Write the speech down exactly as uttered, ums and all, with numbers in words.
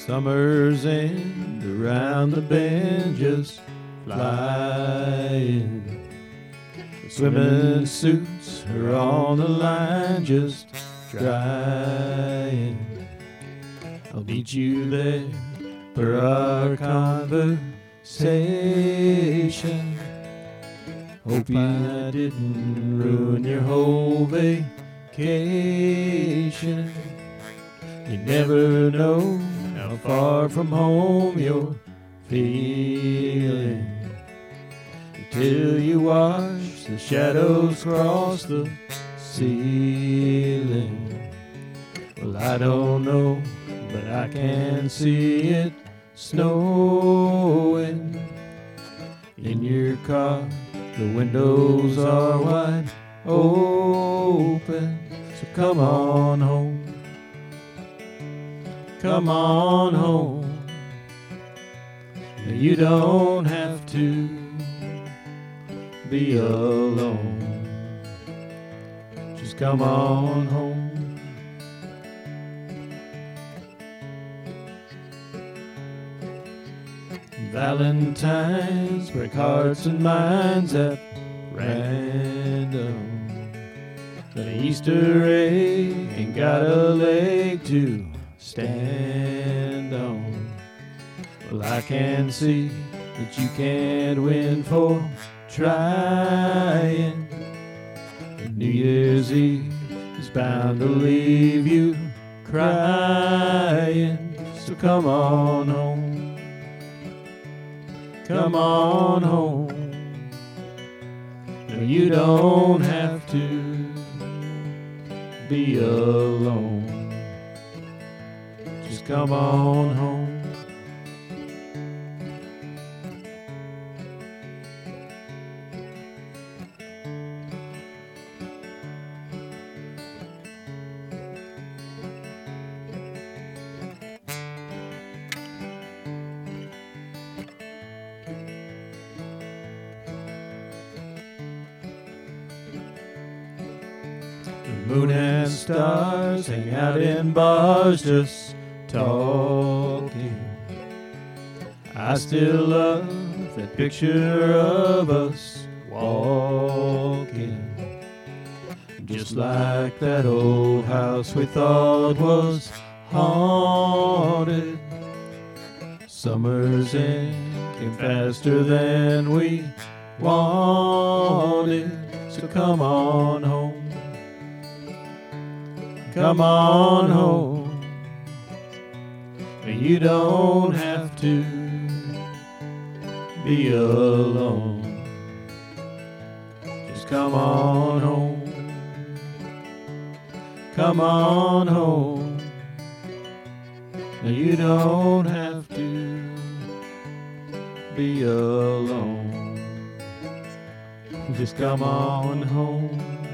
Summer's end around the bend, just flying. The swimming suits are on the line, just drying. I'll meet you there for our conversation. Hoping I didn't ruin your whole vacation. You never know how far from home you're feeling until you watch the shadows cross the ceiling. Well, I don't know, but I can see it snowing in your car. The windows are wide open, so come on home. Come on home. Now you don't have to be alone. Just come on home. Valentines break hearts and minds at random. But an Easter egg ain't got a leg to stand on. Well, I can see that you can't win for trying. And New Year's Eve is bound to leave you crying. So come on home. Come on home. No, you don't have to be alone. Just come on home. The moon and stars hang out in bars just talking. I still love that picture of us walking, just like that old house we thought was haunted. Summer's end came faster than we wanted, so come on home. Come on home. You don't have to be alone. Just come on home. Come on home. Now you don't have to be alone. Just come on home.